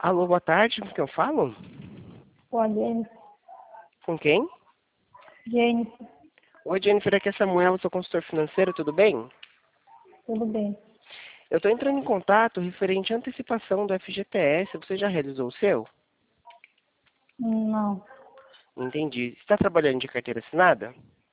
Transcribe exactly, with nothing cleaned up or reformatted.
Alô, boa tarde, com quem eu falo? Com a Jennifer. Com quem? Jennifer, Oi, Jennifer, aqui é Samuel, sou consultor financeiro, tudo bem? tudo bem? Eu estou entrando em contato referente à antecipação do F G T S, você já realizou o seu? Não, Entendi. Está trabalhando de carteira assinada?